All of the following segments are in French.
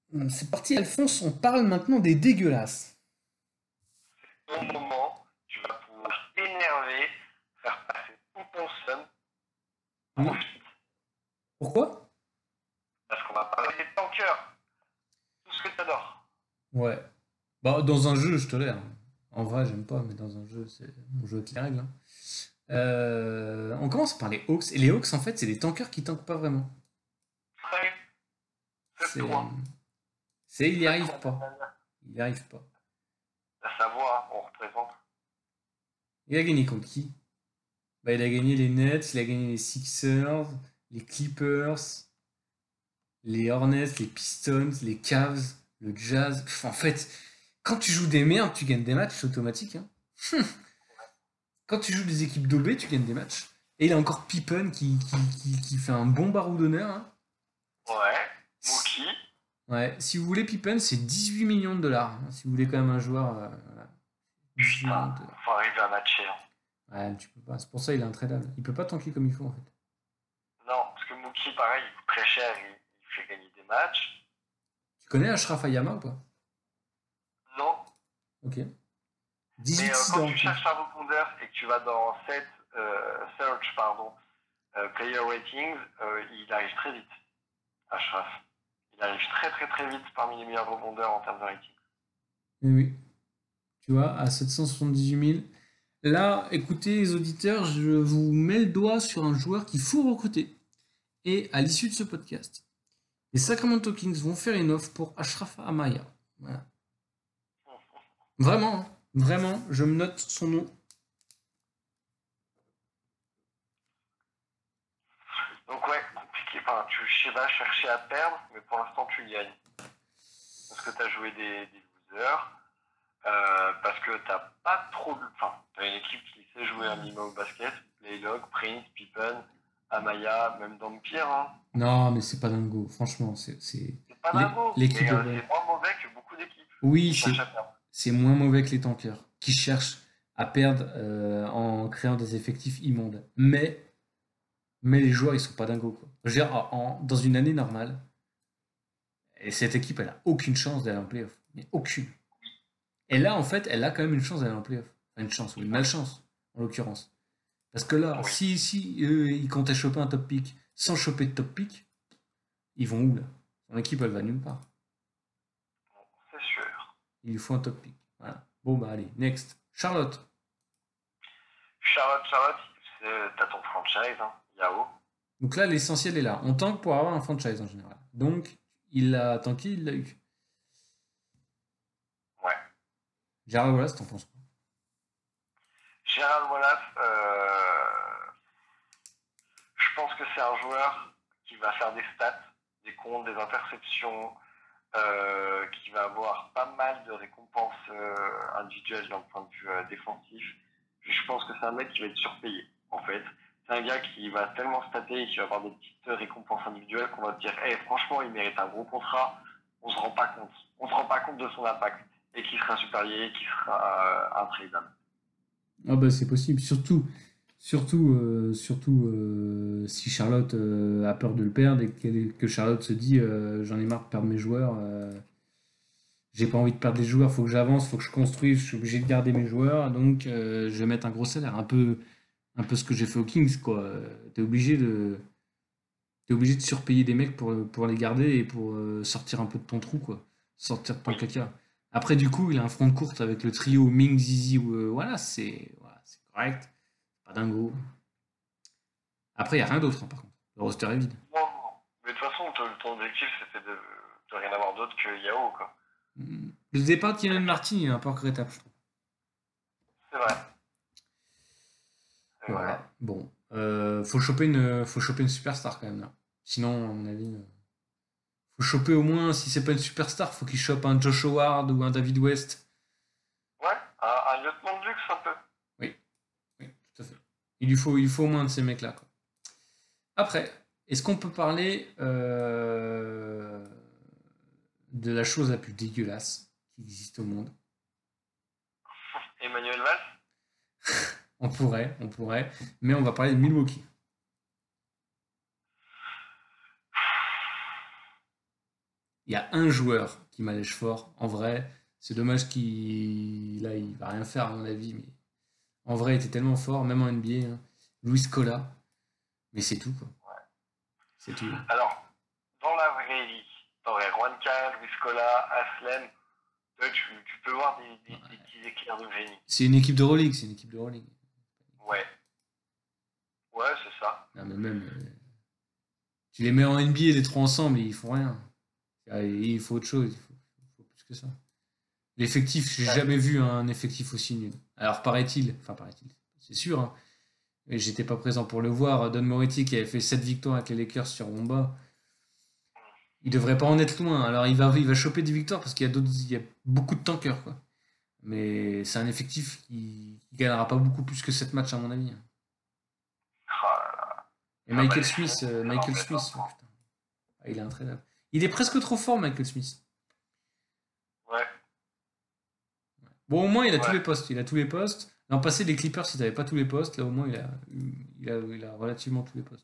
C'est parti, Alphonse, on parle maintenant des dégueulasses. Au moment, tu vas pouvoir t'énerver, faire passer tout ton seum, Oui. profite. Pourquoi? Parce qu'on va parler des tankers, tout ce que tu adores. Ouais. Bah, dans un jeu, je tolère. En vrai, j'aime pas, mais dans un jeu, c'est on joue avec les règles, hein. On commence par les Hawks. Et les Hawks, en fait, c'est des tankers qui tankent pas vraiment. Frais, C'est, 7-3. il y arrive 7-3 pas. Batmania. Il y arrive pas. La Savoie, on représente. Il a gagné contre qui? Bah, il a gagné les Nets, il a gagné les Sixers, les Clippers, les Hornets, les Pistons, les Cavs, le Jazz. En fait, quand tu joues des merdes, tu gagnes des matchs, c'est automatique, hein. Quand tu joues des équipes daubées, tu gagnes des matchs. Et il a encore Pippen qui fait un bon barreau d'honneur, hein. Ouais. Mookie. Ouais, si vous voulez Pippen, c'est 18 millions de dollars, hein. Si vous voulez quand même un joueur, voilà, 18 millions Putain, de dollars. faut arriver à matcher. Hein. Ouais, tu peux pas. C'est pour ça qu'il est intradable. Il peut pas tanker comme il faut en fait. Non, parce que Mookie, pareil, il coûte très cher, il fait gagner des matchs. Tu connais Ashraf Ayama ou pas? Non. Ok. Mais 18 quand dans tu le compte. cherches un rebondeur et que tu vas dans set search, pardon, player ratings, il arrive très vite. Ashraf. Il arrive très très très vite parmi les meilleurs rebondeurs en termes de rating. Mais oui, tu vois, à 778 000. Là, écoutez les auditeurs, je vous mets le doigt sur un joueur qu'il faut recruter. Et à l'issue de ce podcast, les Sacramento Kings vont faire une offre pour Ashraf Amaya. Voilà. Vraiment, hein. Vraiment, je me note son nom. Donc ouais, compliqué. Enfin, je sais pas, chercher à perdre, mais pour l'instant tu gagnes. Parce que tu as joué des losers, parce que t'as pas trop... Enfin, t'as une équipe qui sait jouer un minimum au basket. Laylock, Prince, Pippen, Amaya, même Dampire. Hein. Non, mais c'est pas dingo. Franchement, C'est pas dingo, l'équipe mais de base. c'est moins mauvais que beaucoup d'équipes Oui, qui cherchent à perdre. c'est moins mauvais que les tankers, qui cherchent à perdre en créant des effectifs immondes. Mais les joueurs, ils sont pas dingos, quoi. Je veux dire, dans une année normale, et cette équipe, elle a aucune chance d'aller en playoff. Mais aucune. Et là, en fait, elle a quand même une chance d'aller en playoff. Enfin, une chance, ou une Oui, malchance, en l'occurrence. Parce que là, oui, si ils comptaient choper un top pick sans choper de top pick, ils vont où là? Son équipe, elle va nulle part. c'est sûr. Il lui faut un top pick. Voilà. Bon, bah allez, next. Charlotte. Charlotte, t'as ton franchise, hein, Yao. Donc là, l'essentiel est là. On tank pour avoir un franchise en général. Donc, il l'a tanké, il l'a eu. Ouais. Jared Wallace, t'en penses quoi? Gérald Wallace, je pense que c'est un joueur qui va faire des stats, des comptes, des interceptions, qui va avoir pas mal de récompenses individuelles d'un point de vue défensif. Je pense que c'est un mec qui va être surpayé, en fait. C'est un gars qui va tellement stater et qui va avoir des petites récompenses individuelles qu'on va se dire, hey, franchement, il mérite un gros contrat. On se rend pas compte. On se rend pas compte de son impact et qui sera supérieur, qui sera intradable. Ah bah c'est possible. Si Charlotte a peur de le perdre et que Charlotte se dit j'en ai marre de perdre mes joueurs, j'ai pas envie de perdre les joueurs, faut que j'avance, faut que je construise, je suis obligé de garder mes joueurs, donc je vais mettre un gros salaire. Un peu ce que j'ai fait aux Kings, quoi. T'es obligé de surpayer des mecs pour les garder et pour sortir un peu de ton trou, quoi. Sortir de ton Oui, caca. Après, du coup, il a un front de courte avec le trio Ming, Zizi, voilà, c'est correct. Pas dingo. Après, il n'y a rien d'autre, hein, par contre. Le roster est vide. non, non. Mais de toute façon, ton objectif, c'était de rien avoir d'autre que Yao, quoi. Le départ de Kylian Martin, il est un peu regrettable, je trouve. C'est vrai. C'est vrai. Ouais, bon. Faut choper une superstar quand même, là. Sinon, à mon avis, faut choper au moins, si c'est pas une superstar, faut qu'il chope un Josh Howard ou un David West. Ouais, un lieutenant de luxe, un peu. Oui, oui, tout à fait. Il lui faut au moins de ces mecs-là, quoi. Après, est-ce qu'on peut parler de la chose la plus dégueulasse qui existe au monde? Emmanuel Valls. On pourrait, mais on va parler de Milwaukee. Il y a un joueur qui m'allège fort, en vrai. C'est dommage qu'il là, il va rien faire à mon avis, mais en vrai, il était tellement fort, même en NBA. Hein. Luis Scola, mais c'est tout quoi. C'est tout. Alors, dans la vraie vie, t'aurais Juanca, Luis Scola, Aslem. Tu peux voir des petits éclairs de génie. C'est une équipe de Euroleague, c'est une équipe de Euroleague. Ouais. Ouais, c'est ça. Non, mais même, tu les mets en NBA les trois ensemble, ils font rien. Il faut autre chose, il faut plus que ça. L'effectif, j'ai jamais vu un effectif aussi nul. Alors paraît-il, c'est sûr, hein, et j'étais pas présent pour le voir, Don Moretti qui avait fait 7 victoires avec les Lakers sur Wemba, il devrait pas en être loin. Alors il va choper des victoires parce il y a beaucoup de tankers quoi. Mais c'est un effectif qui gagnera pas beaucoup plus que 7 matchs à mon avis. Ah, Et Michael Smith, oh, putain. Ah, il est intraînable. Il est presque trop fort Michael Smith. ouais. Bon, au moins, il a tous Ouais. les postes. Il a tous les postes. L'an passé, les Clippers, ils n'avaient pas tous les postes. Là, au moins, il a relativement tous les postes.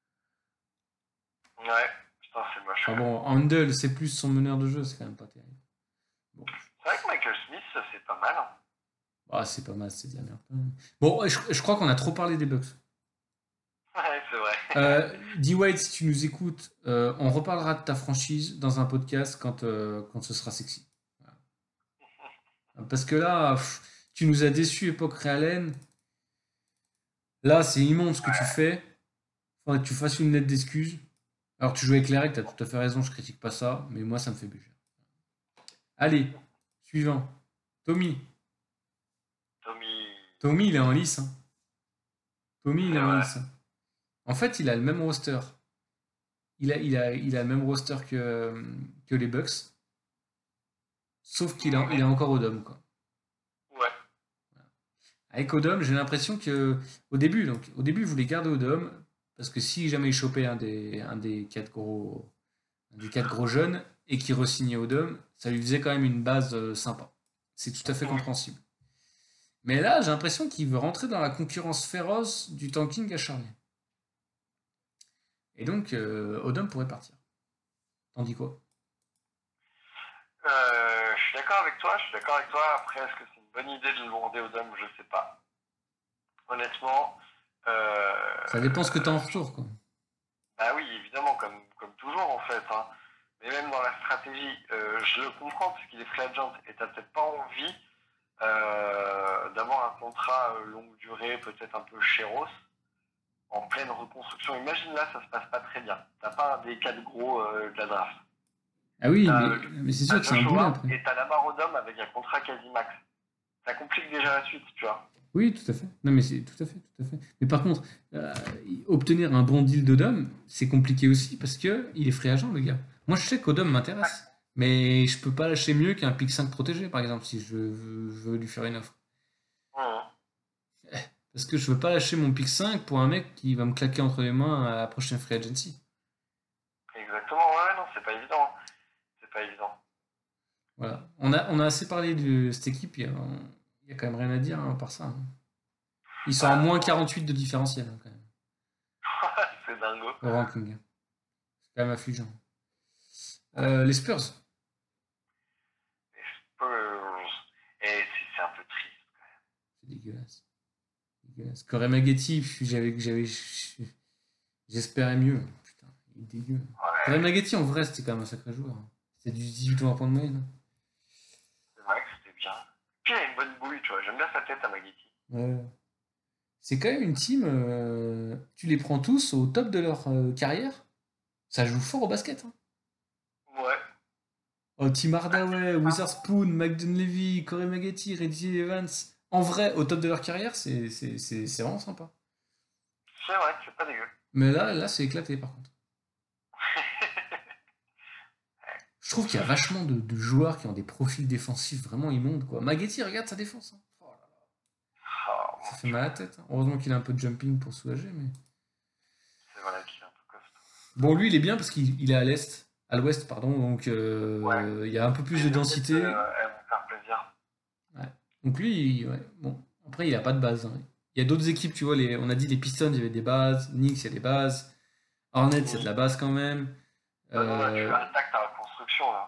Ouais. Putain, c'est moche. Enfin bon, Handel, c'est plus son meneur de jeu, c'est quand même pas terrible. Bon, C'est vrai que Michael Smith, c'est pas mal. Hein. ah, c'est pas mal, c'est de la merde. Bon, je crois qu'on a trop parlé des Bucks. Ouais, c'est vrai. D-White, si tu nous écoutes, on reparlera de ta franchise dans un podcast quand ce sera sexy. Voilà. Parce que là, tu nous as déçus époque Realen. Là, c'est immonde ce que tu fais. Faudrait que tu fasses une lettre d'excuse. Alors, tu joues avec les règles, t'as tout à fait raison, je critique pas ça, mais moi, ça me fait bouger. Allez, suivant. Tommy. Tommy. Tommy, il est en lice. Hein. Tommy, il est C'est en vrai. lice. En fait, il a le même roster. Il a le même roster que les Bucks. Sauf il est encore au Dome, quoi. Ouais. Avec Odom, j'ai l'impression que au début, il voulait garder Odom parce que si jamais il chopait un des quatre gros jeunes et qu'il re-signait Odom, ça lui faisait quand même une base sympa. C'est tout à fait compréhensible. Mais là, j'ai l'impression qu'il veut rentrer dans la concurrence féroce du tanking acharné. Et donc, Odom pourrait partir. T'en dis quoi? Je suis d'accord avec toi. Après, est-ce que c'est une bonne idée de le lourder aux hommes? Je sais pas. Honnêtement. Ça dépend ce que t'as en retour, quoi. Bah oui, évidemment, comme toujours en fait. Hein. Mais même dans la stratégie, je le comprends parce qu'il est free agent et t'as peut-être pas envie d'avoir un contrat longue durée, peut-être un peu chéros, en pleine reconstruction. Imagine là, ça se passe pas très bien. T'as pas un des quatre gros de la draft. Ah oui, T'as, mais c'est sûr t'as que c'est un boulet Joshua après. et t'as Lamar Odom avec un contrat quasi max. Ça complique déjà la suite, tu vois. Oui, tout à fait. Non, mais c'est tout à fait, tout à fait. Mais par contre, obtenir un bon deal d'Odom, c'est compliqué aussi parce que il est free agent, le gars. Moi, je sais qu'Odom m'intéresse, mais je peux pas lâcher mieux qu'un pick 5 protégé, par exemple, si je veux lui faire une offre. Parce que je veux pas lâcher mon pick 5 pour un mec qui va me claquer entre les mains à la prochaine free agency. Exactement, ouais, non, c'est pas évident. Hein. C'est pas évident. Voilà. On a assez parlé de cette équipe, il y a quand même rien à dire hein, à part ça. Hein. Ils sont à moins 48 de différentiel, hein, quand même, C'est dingo. au ranking. C'est quand même affligeant. Les Spurs. Les Spurs. Et c'est un peu triste. C'est dégueulasse. Corey Maggetti, j'espérais mieux. Putain, il est dégueu. Ouais. Corey Maggetti, en vrai, c'était quand même un sacré joueur. Hein. C'était du 18 points de moyenne. C'est vrai que c'était bien. Puis il a une bonne bouille, tu vois. J'aime bien sa tête à Maggetti. Ouais. C'est quand même une team, tu les prends tous au top de leur carrière. Ça joue fort au basket. Hein. Ouais. Oh, Tim Hardaway, Witherspoon, McDunleavy, Corey Maggetti, Reggie Evans. En vrai, au top de leur carrière, c'est vraiment sympa. C'est vrai, c'est pas dégueu. Mais là c'est éclaté par contre. Je trouve qu'il y a vachement de joueurs qui ont des profils défensifs vraiment immondes. Quoi. Maggetti, regarde sa défense. Hein. Oh là là. Oh, Ça fait mal à la tête. Hein. Heureusement qu'il a un peu de jumping pour soulager. Mais... c'est vrai qu'il est un peu costaud. Bon, lui, il est bien parce qu'il est à l'est. À l'ouest, pardon. Donc, Ouais. il y a un peu plus de densité. Elles vont faire plaisir. Ouais. Donc, lui, ouais. Bon. Après, il n'y a pas de base. Hein. Il y a d'autres équipes, tu vois. On a dit les Pistons, il y avait des bases. Knicks, il y a des bases. Hornets, il y a de la base quand même. Non, là, tu attaques ta reconstruction, là.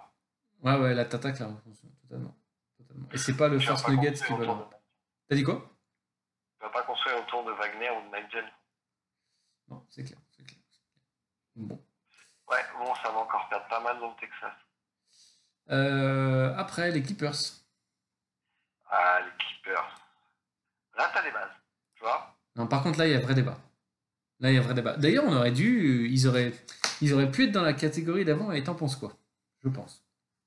Ouais, là, t'attaques la reconstruction, totalement. Totalement. Et c'est pas le Tu vas First pas Nuggets construire qui va autour le. de T'as dit quoi? tu vas pas construire autour de Wagner ou de Nigel. Non, c'est clair, c'est clair. Bon. Ouais, bon, ça va encore perdre pas mal dans le Texas. Après, les Clippers. Ah, les Clippers. Là, t'as les bases, tu vois. Non, par contre, là, il y a vrai débat. Là, il y a vrai débat. D'ailleurs, on aurait dû. Ils auraient pu être dans la catégorie d'avant et t'en penses quoi? Je pense.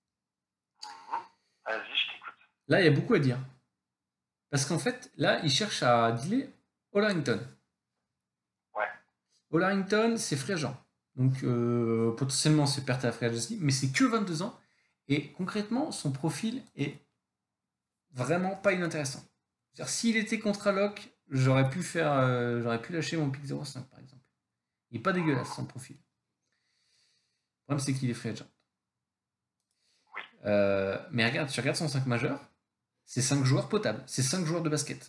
Vas-y, je t'écoute. Là, il y a beaucoup à dire. Parce qu'en fait, là, ils cherchent à dealer Harrington. Ouais. Harrington, c'est free agent. Donc, potentiellement, c'est perte à la free agency, mais c'est que 22 ans. Et concrètement, son profil est vraiment pas inintéressant. C'est-à-dire, s'il était contrat lock, j'aurais pu lâcher mon pick 0,5 par exemple. Il est pas dégueulasse son profil. Le problème, c'est qu'il est free agent. Mais regarde, tu regardes son 5 majeur, c'est 5 joueurs potables, c'est 5 joueurs de basket.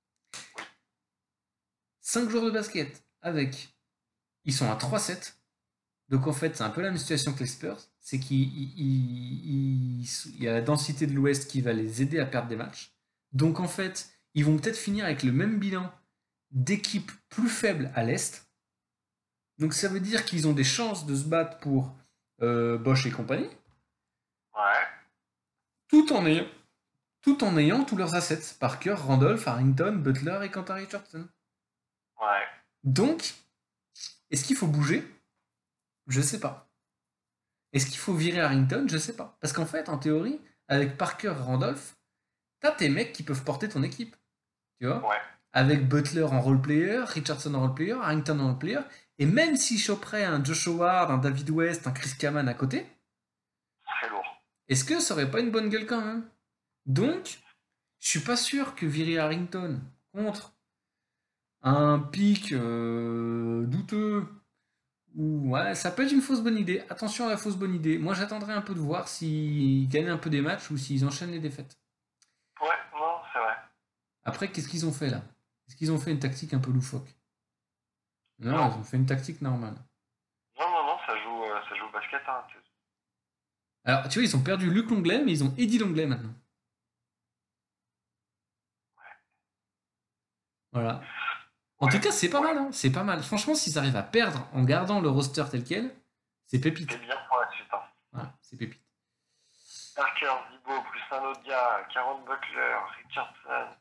5 joueurs de basket avec. Ils sont à 3-7. Donc en fait, c'est un peu la même situation que les Spurs. C'est qu'il y a la densité de l'Ouest qui va les aider à perdre des matchs. Donc en fait, ils vont peut-être finir avec le même bilan d'équipes plus faibles à l'Est. Donc ça veut dire qu'ils ont des chances de se battre pour Bosch et compagnie, Ouais. tout en ayant, tous leurs assets. Parker, Randolph, Harrington, Butler et Quentin Richardson. Ouais. Donc, est-ce qu'il faut bouger? Je sais pas. Est-ce qu'il faut virer Harrington? Je sais pas. Parce qu'en fait, en théorie, avec Parker et Randolph, t'as tes mecs qui peuvent porter ton équipe. Tu vois? Ouais. Avec Butler en role-player, Richardson en role-player, Harrington en role-player. Et même si choperait un Josh Howard, un David West, un Chris Kaman à côté, Très lourd. est-ce que ça aurait pas une bonne gueule quand même? Donc, je suis pas sûr que virer Harrington contre un pic douteux, ou ouais, ça peut être une fausse bonne idée. Attention à la fausse bonne idée. Moi, j'attendrai un peu de voir s'ils gagnent un peu des matchs ou s'ils enchaînent les défaites. Ouais, non, c'est vrai. Après, qu'est-ce qu'ils ont fait là? Est-ce qu'ils ont fait une tactique un peu loufoque? Non, Non. ils ont fait une tactique normale. Non, ça joue au basket, hein. Alors, tu vois, ils ont perdu Luc Longley, mais ils ont Eddie Longley maintenant. Voilà. En tout Ouais. cas, c'est pas Ouais. mal, hein. C'est pas mal. Franchement, s'ils arrivent à perdre en gardant le roster tel quel, c'est pépite. C'est bien pour la suite, hein. Voilà, c'est pépite. Parker, Zibo, plus un autre gars, Caron Butler, Richardson.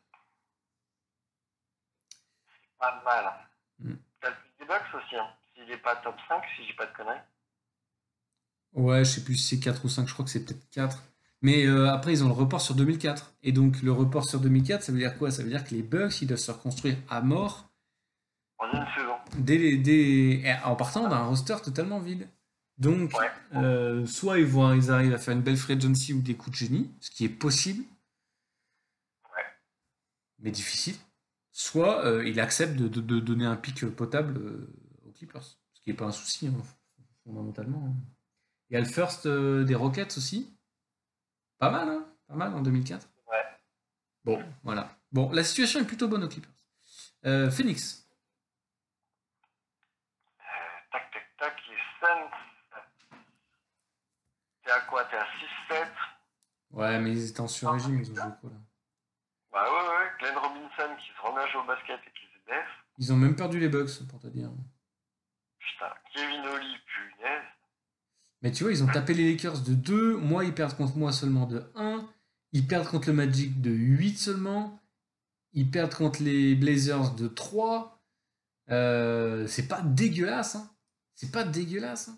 Pas mal. Mm. T'as le pick des Bucks aussi, hein. S'il est pas top 5, si j'ai pas de conneries. Ouais, je sais plus si c'est 4 ou 5, je crois que c'est peut-être 4. Mais après, ils ont le report sur 2004. Et donc, le report sur 2004, ça veut dire quoi? Ça veut dire que les Bucks, ils doivent se reconstruire à mort En une saison. en partant d'un roster totalement vide. Donc, Ouais. soit ils arrivent à faire une belle free agency ou des coups de génie, ce qui est possible, Ouais. mais difficile. Soit il accepte de donner un pic potable aux Clippers, ce qui n'est pas un souci, hein, fondamentalement, hein. Il y a le first des Rockets aussi. Pas mal, hein? Pas mal en 2004. Ouais. Bon, voilà. Bon, la situation est plutôt bonne aux Clippers. Phoenix. Tac, tac, tac. Les Suns. T'es à quoi? T'es à 6-7. Ouais, mais ils étaient en sur-régime, ils ont joué quoi là? Bah ouais. Glenn Robinson qui se remet à jouer au basket et qui se blesse. Ils ont même perdu les Bucks, pour te dire. Putain. Kevin Oli, punaise. Mais tu vois, ils ont tapé les Lakers de 2. Moi, ils perdent contre moi seulement de 1. Ils perdent contre le Magic de 8 seulement. Ils perdent contre les Blazers de 3. C'est pas dégueulasse, hein. C'est pas dégueulasse, hein.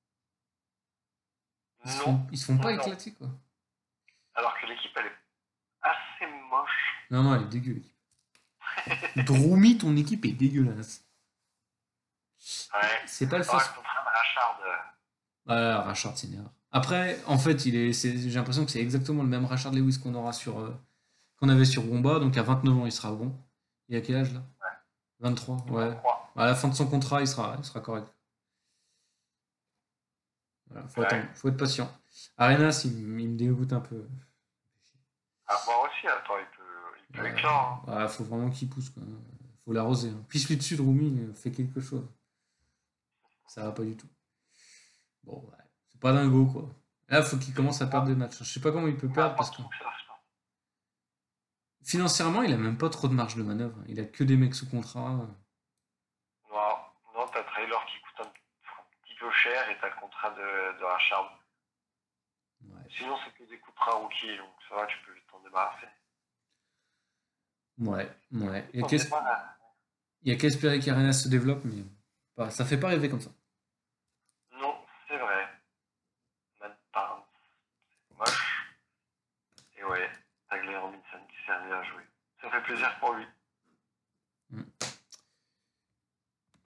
Non. Ils se font pas Non. éclater, quoi. Alors que l'équipe, elle est assez moche. Non, elle est dégueu, l'équipe. Droumi, ton équipe est dégueulasse. Ouais. C'est pas le Ouais, first. contre un Rashard. Rashard, c'est une erreur. Après, en fait, j'ai l'impression que c'est exactement le même Rashard Lewis qu'on avait sur Womba. Donc à 29 ans, il sera bon. Il a quel âge là? 23, ouais. 23. À la fin de son contrat, il sera correct. Voilà, faut attendre, faut être patient. Arenas, il me dégoûte un peu. À voir aussi, attends, il peut éclore. Hein. Ouais, faut vraiment qu'il pousse, quoi. Faut l'arroser, hein. Pisse-lui dessus, Droumi, fait quelque chose. Ça va pas du tout. Bon, ouais. C'est pas dingo, quoi. Là, faut qu'il commence à perdre des matchs. Je sais pas comment il peut perdre Pas parce que trop que ça, je pense. financièrement, il a même pas trop de marge de manœuvre. Il a que des mecs sous contrat. Non, non, t'as Traylor qui coûte un petit peu cher et t'as le contrat de Rashard. Ouais. Sinon, c'est que des contrats rookies, donc ça va, tu peux vite t'en débarrasser. Ouais, ouais. T'en débarrasses. Il y a qu'à espérer qu'Arena se développe, mais ça fait pas rêver comme ça. Non, c'est vrai. Matt Barnes, c'est moche. Et ouais, t'as Glenn Robinson qui s'est remis à jouer. Ça fait plaisir pour lui.